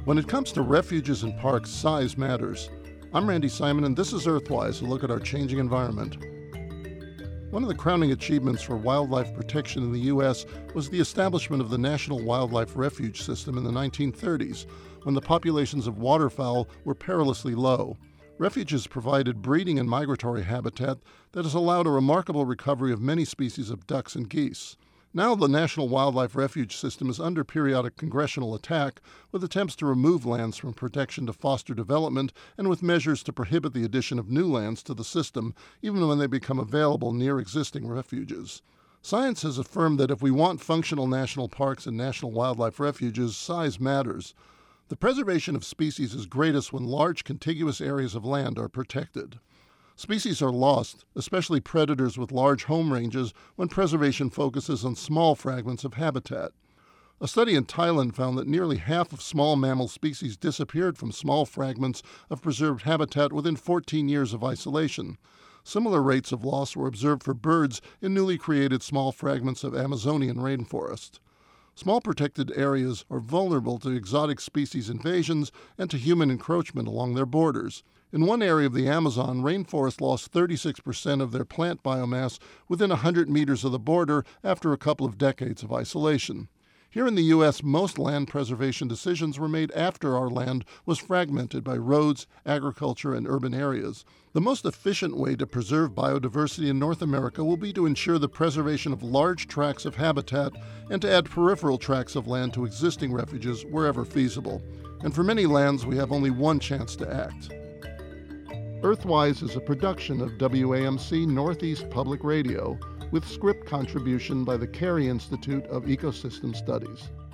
When it comes to refuges and parks, size matters. I'm Randy Simon, and this is Earthwise, a look at our changing environment. One of the crowning achievements for wildlife protection in the U.S. was the establishment of the National Wildlife Refuge System in the 1930s, when the populations of waterfowl were perilously low. Refuges provided breeding and migratory habitat that has allowed a remarkable recovery of many species of ducks and geese. Now the National Wildlife Refuge System is under periodic congressional attack, with attempts to remove lands from protection to foster development and with measures to prohibit the addition of new lands to the system, even when they become available near existing refuges. Science has affirmed that if we want functional national parks and national wildlife refuges, size matters. The preservation of species is greatest when large contiguous areas of land are protected. Species are lost, especially predators with large home ranges, when preservation focuses on small fragments of habitat. A study in Thailand found that nearly half of small mammal species disappeared from small fragments of preserved habitat within 14 years of isolation. Similar rates of loss were observed for birds in newly created small fragments of Amazonian rainforest. Small protected areas are vulnerable to exotic species invasions and to human encroachment along their borders. In one area of the Amazon, rainforests lost 36% of their plant biomass within 100 meters of the border after a couple of decades of isolation. Here in the U.S., most land preservation decisions were made after our land was fragmented by roads, agriculture, and urban areas. The most efficient way to preserve biodiversity in North America will be to ensure the preservation of large tracts of habitat and to add peripheral tracts of land to existing refuges wherever feasible. And for many lands, we have only one chance to act. Earthwise is a production of WAMC Northeast Public Radio, with script contribution by the Carey Institute of Ecosystem Studies.